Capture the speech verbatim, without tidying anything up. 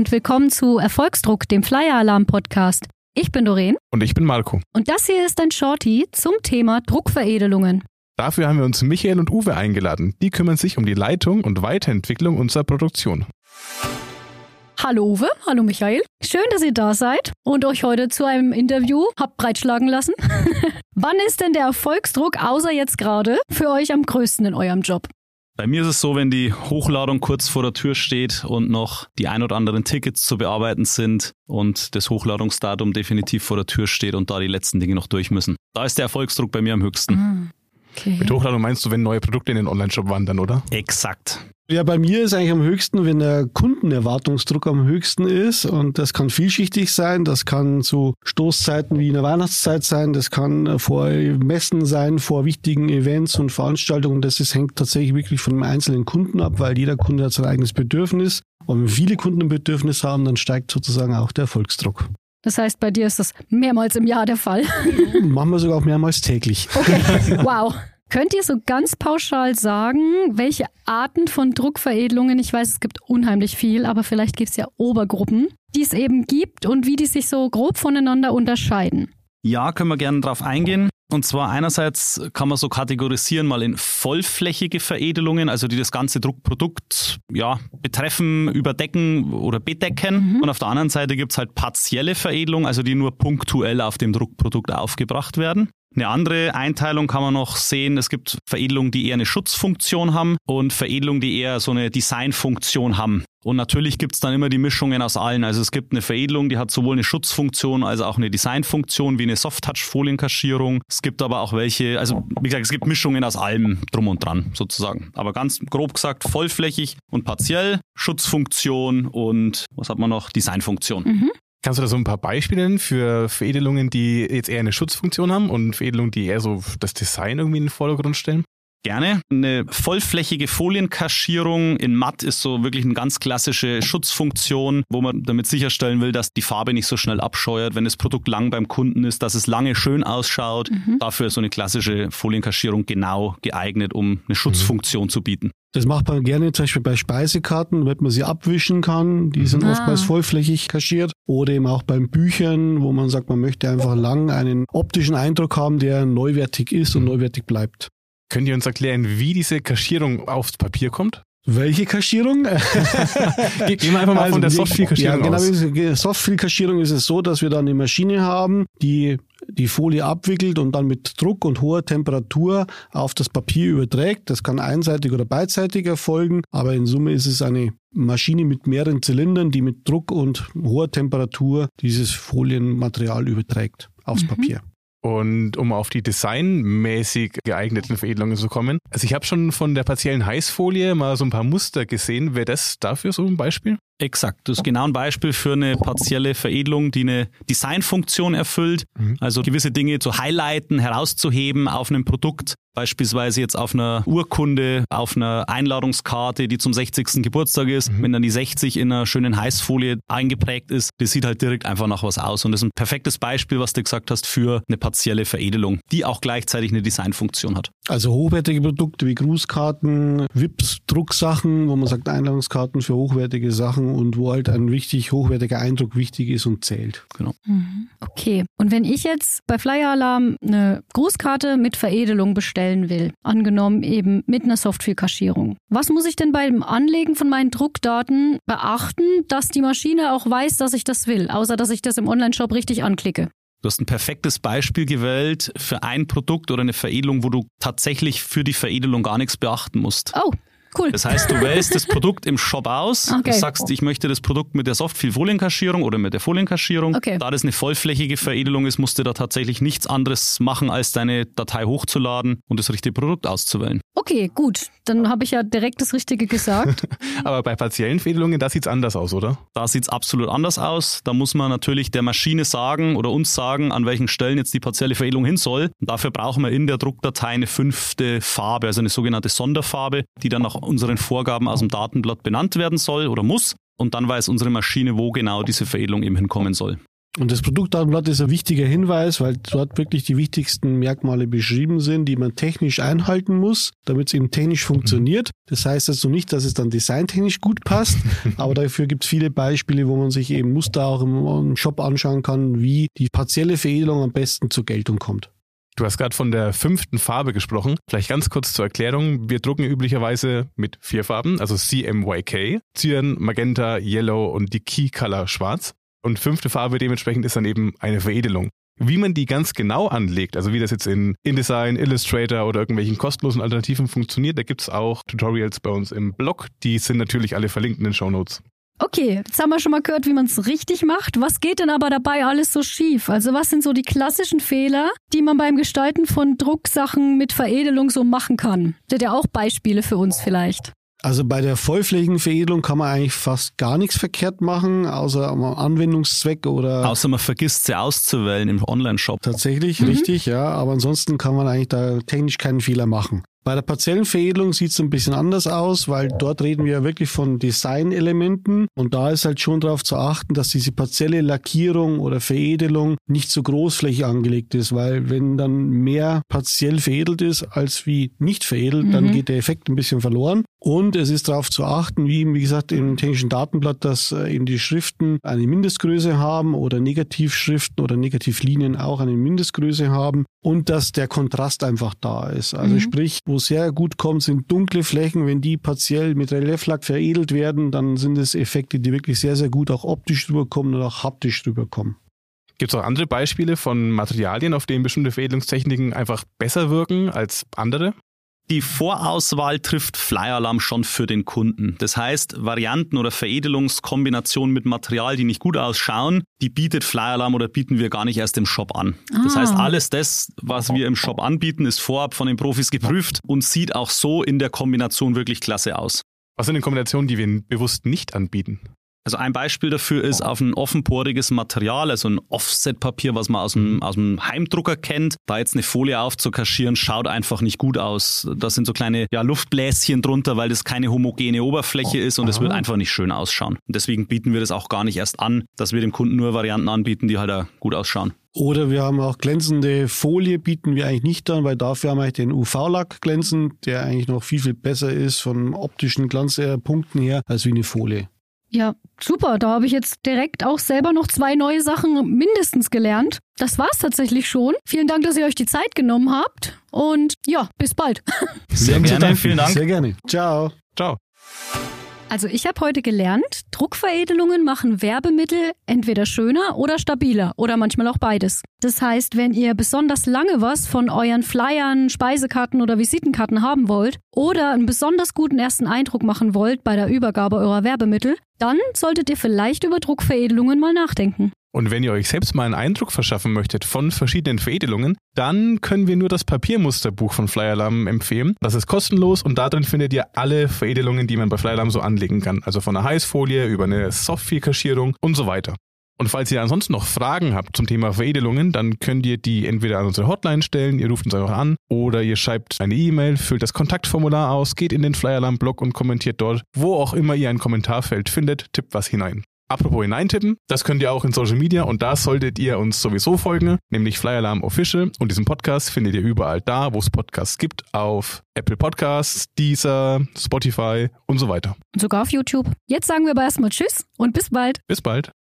und willkommen zu Erfolgsdruck, dem Flyer Alarm Podcast. Ich bin Doreen. Und ich bin Marco. Und das hier ist ein Shorty zum Thema Druckveredelungen. Dafür haben wir uns Michael und Uwe eingeladen. Die kümmern sich um die Leitung und Weiterentwicklung unserer Produktion. Hallo Uwe, hallo Michael. Schön, dass ihr da seid und euch heute zu einem Interview habt breitschlagen lassen. Wann ist denn der Erfolgsdruck, außer jetzt gerade, für euch am größten in eurem Job? Bei mir ist es so, wenn die Hochladung kurz vor der Tür steht und noch die ein oder anderen Tickets zu bearbeiten sind und das Hochladungsdatum definitiv vor der Tür steht und da die letzten Dinge noch durch müssen. Da ist der Erfolgsdruck bei mir am höchsten. Ah, okay. Mit Hochladung meinst du, wenn neue Produkte in den Online-Shop wandern, oder? Exakt. Ja, bei mir ist eigentlich am höchsten, wenn der Kundenerwartungsdruck am höchsten ist, und das kann vielschichtig sein, das kann zu Stoßzeiten wie in der Weihnachtszeit sein, das kann vor Messen sein, vor wichtigen Events und Veranstaltungen, das ist, hängt tatsächlich wirklich von dem einzelnen Kunden ab, weil jeder Kunde hat sein eigenes Bedürfnis, und wenn viele Kunden ein Bedürfnis haben, dann steigt sozusagen auch der Erfolgsdruck. Das heißt, bei dir ist das mehrmals im Jahr der Fall? Machen wir sogar auch mehrmals täglich. Okay, wow. Könnt ihr so ganz pauschal sagen, welche Arten von Druckveredelungen, ich weiß, es gibt unheimlich viel, aber vielleicht gibt es ja Obergruppen, die es eben gibt und wie die sich so grob voneinander unterscheiden? Ja, können wir gerne drauf eingehen. Und zwar einerseits kann man so kategorisieren mal in vollflächige Veredelungen, also die das ganze Druckprodukt ja, betreffen, überdecken oder bedecken. Mhm. Und auf der anderen Seite gibt es halt partielle Veredelung, also die nur punktuell auf dem Druckprodukt aufgebracht werden. Eine andere Einteilung kann man noch sehen, es gibt Veredelungen, die eher eine Schutzfunktion haben und Veredelungen, die eher so eine Designfunktion haben. Und natürlich gibt es dann immer die Mischungen aus allen. Also es gibt eine Veredelung, die hat sowohl eine Schutzfunktion als auch eine Designfunktion wie eine Soft-Touch-Folienkaschierung. Es gibt aber auch welche, also wie gesagt, es gibt Mischungen aus allem drum und dran sozusagen. Aber ganz grob gesagt vollflächig und partiell, Schutzfunktion und was hat man noch? Designfunktion. Mhm. Kannst du da so ein paar Beispiele nennen für Veredelungen, die jetzt eher eine Schutzfunktion haben und Veredelungen, die eher so das Design irgendwie in den Vordergrund stellen? Gerne. Eine vollflächige Folienkaschierung in Matt ist so wirklich eine ganz klassische Schutzfunktion, wo man damit sicherstellen will, dass die Farbe nicht so schnell abscheuert, wenn das Produkt lang beim Kunden ist, dass es lange schön ausschaut. Mhm. Dafür ist so eine klassische Folienkaschierung genau geeignet, um eine Schutzfunktion mhm. zu bieten. Das macht man gerne zum Beispiel bei Speisekarten, damit man sie abwischen kann. Die sind ah. oftmals vollflächig kaschiert. Oder eben auch beim Büchern, wo man sagt, man möchte einfach lang einen optischen Eindruck haben, der neuwertig ist und neuwertig bleibt. Könnt ihr uns erklären, wie diese Kaschierung aufs Papier kommt? Welche Kaschierung? Gehen wir einfach mal also von der Softfill-Kaschierung ja, genau, aus. Softfill-Kaschierung ist es so, dass wir dann eine Maschine haben, die die Folie abwickelt und dann mit Druck und hoher Temperatur auf das Papier überträgt. Das kann einseitig oder beidseitig erfolgen, aber in Summe ist es eine Maschine mit mehreren Zylindern, die mit Druck und hoher Temperatur dieses Folienmaterial überträgt aufs mhm. Papier. Und um auf die designmäßig geeigneten Veredelungen zu kommen. Also ich habe schon von der partiellen Heißfolie mal so ein paar Muster gesehen. Wäre das dafür so ein Beispiel? Exakt, das ist genau ein Beispiel für eine partielle Veredelung, die eine Designfunktion erfüllt. Mhm. Also gewisse Dinge zu highlighten, herauszuheben auf einem Produkt. Beispielsweise jetzt auf einer Urkunde, auf einer Einladungskarte, die zum sechzigsten Geburtstag ist. Mhm. Wenn dann die sechzig in einer schönen Heißfolie eingeprägt ist, das sieht halt direkt einfach nach was aus. Und das ist ein perfektes Beispiel, was du gesagt hast, für eine partielle Veredelung, die auch gleichzeitig eine Designfunktion hat. Also hochwertige Produkte wie Grußkarten, V I Ps, Drucksachen, wo man sagt Einladungskarten für hochwertige Sachen und wo halt ein richtig hochwertiger Eindruck wichtig ist und zählt. Genau. Okay. Und wenn ich jetzt bei Flyer Alarm eine Grußkarte mit Veredelung bestellen will, angenommen eben mit einer Softfill-Kaschierung, was muss ich denn beim Anlegen von meinen Druckdaten beachten, dass die Maschine auch weiß, dass ich das will, außer dass ich das im Onlineshop richtig anklicke? Du hast ein perfektes Beispiel gewählt für ein Produkt oder eine Veredelung, wo du tatsächlich für die Veredelung gar nichts beachten musst. Oh, cool. Das heißt, du wählst das Produkt im Shop aus, okay. Du sagst, ich möchte das Produkt mit der Softfill-Folienkaschierung oder mit der Folienkaschierung. Okay. Da das eine vollflächige Veredelung ist, musst du da tatsächlich nichts anderes machen, als deine Datei hochzuladen und das richtige Produkt auszuwählen. Okay, gut. Dann habe ich ja direkt das Richtige gesagt. Aber bei partiellen Veredelungen, da sieht es anders aus, oder? Da sieht es absolut anders aus. Da muss man natürlich der Maschine sagen oder uns sagen, an welchen Stellen jetzt die partielle Veredelung hin soll. Und dafür brauchen wir in der Druckdatei eine fünfte Farbe, also eine sogenannte Sonderfarbe, die dann nach unseren Vorgaben aus dem Datenblatt benannt werden soll oder muss. Und dann weiß unsere Maschine, wo genau diese Veredelung eben hinkommen soll. Und das Produktdatenblatt ist ein wichtiger Hinweis, weil dort wirklich die wichtigsten Merkmale beschrieben sind, die man technisch einhalten muss, damit es eben technisch funktioniert. Das heißt also nicht, dass es dann designtechnisch gut passt, aber dafür gibt es viele Beispiele, wo man sich eben Muster auch im Shop anschauen kann, wie die partielle Veredelung am besten zur Geltung kommt. Du hast gerade von der fünften Farbe gesprochen. Vielleicht ganz kurz zur Erklärung. Wir drucken üblicherweise mit vier Farben, also C M Y K, Cyan, Magenta, Yellow und die Key Color Schwarz. Und fünfte Farbe dementsprechend ist dann eben eine Veredelung. Wie man die ganz genau anlegt, also wie das jetzt in InDesign, Illustrator oder irgendwelchen kostenlosen Alternativen funktioniert, da gibt es auch Tutorials bei uns im Blog. Die sind natürlich alle verlinkt in den Shownotes. Okay, jetzt haben wir schon mal gehört, wie man es richtig macht. Was geht denn aber dabei alles so schief? Also was sind so die klassischen Fehler, die man beim Gestalten von Drucksachen mit Veredelung so machen kann? Das sind ja auch Beispiele für uns vielleicht. Also bei der vollflächigen Veredelung kann man eigentlich fast gar nichts verkehrt machen, außer am Anwendungszweck oder... Außer man vergisst sie auszuwählen im Online-Shop. Tatsächlich, mhm. richtig, ja. Aber ansonsten kann man eigentlich da technisch keinen Fehler machen. Bei der partiellen Veredelung sieht es ein bisschen anders aus, weil dort reden wir ja wirklich von Designelementen und da ist halt schon darauf zu achten, dass diese partielle Lackierung oder Veredelung nicht so großflächig angelegt ist, weil wenn dann mehr partiell veredelt ist als wie nicht veredelt, mhm. dann geht der Effekt ein bisschen verloren. Und es ist darauf zu achten, wie, wie gesagt, im technischen Datenblatt, dass eben die Schriften eine Mindestgröße haben oder Negativschriften oder Negativlinien auch eine Mindestgröße haben und dass der Kontrast einfach da ist. Also mhm. sprich, wo es sehr gut kommt, sind dunkle Flächen. Wenn die partiell mit Relieflack veredelt werden, dann sind es Effekte, die wirklich sehr, sehr gut auch optisch rüberkommen und auch haptisch rüberkommen. Gibt es auch andere Beispiele von Materialien, auf denen bestimmte Veredelungstechniken einfach besser wirken als andere? Die Vorauswahl trifft Flyalarm schon für den Kunden. Das heißt, Varianten oder Veredelungskombinationen mit Material, die nicht gut ausschauen, die bietet Flyalarm oder bieten wir gar nicht erst im Shop an. Ah. Das heißt, alles das, was wir im Shop anbieten, ist vorab von den Profis geprüft und sieht auch so in der Kombination wirklich klasse aus. Was sind denn Kombinationen, die wir bewusst nicht anbieten? Also ein Beispiel dafür ist auf ein offenporiges Material, also ein Offset-Papier, was man aus dem, aus dem Heimdrucker kennt. Da jetzt eine Folie aufzukaschieren, schaut einfach nicht gut aus. Da sind so kleine ja, Luftbläschen drunter, weil das keine homogene Oberfläche ist und es wird einfach nicht schön ausschauen. Und deswegen bieten wir das auch gar nicht erst an, dass wir dem Kunden nur Varianten anbieten, die halt auch gut ausschauen. Oder wir haben auch glänzende Folie, bieten wir eigentlich nicht an, weil dafür haben wir eigentlich den U V-Lack glänzend, der eigentlich noch viel, viel besser ist von optischen Glanzpunkten her, als wie eine Folie. Ja, super. Da habe ich jetzt direkt auch selber noch zwei neue Sachen mindestens gelernt. Das war's tatsächlich schon. Vielen Dank, dass ihr euch die Zeit genommen habt. Und ja, bis bald. Sehr gerne, vielen Dank. Sehr gerne. Ciao. Ciao. Also ich habe heute gelernt, Druckveredelungen machen Werbemittel entweder schöner oder stabiler oder manchmal auch beides. Das heißt, wenn ihr besonders lange was von euren Flyern, Speisekarten oder Visitenkarten haben wollt oder einen besonders guten ersten Eindruck machen wollt bei der Übergabe eurer Werbemittel, dann solltet ihr vielleicht über Druckveredelungen mal nachdenken. Und wenn ihr euch selbst mal einen Eindruck verschaffen möchtet von verschiedenen Veredelungen, dann können wir nur das Papiermusterbuch von Flyalarm empfehlen. Das ist kostenlos und darin findet ihr alle Veredelungen, die man bei Flyalarm so anlegen kann. Also von einer Heißfolie über eine Softfeel-Kaschierung und so weiter. Und falls ihr ansonsten noch Fragen habt zum Thema Veredelungen, dann könnt ihr die entweder an unsere Hotline stellen, ihr ruft uns einfach an oder ihr schreibt eine E-Mail, füllt das Kontaktformular aus, geht in den Flyalarm-Blog und kommentiert dort. Wo auch immer ihr ein Kommentarfeld findet, tippt was hinein. Apropos hineintippen, das könnt ihr auch in Social Media und da solltet ihr uns sowieso folgen, nämlich Flyalarm Official und diesen Podcast findet ihr überall da, wo es Podcasts gibt, auf Apple Podcasts, Deezer, Spotify und so weiter. Und sogar auf YouTube. Jetzt sagen wir aber erstmal Tschüss und bis bald. Bis bald.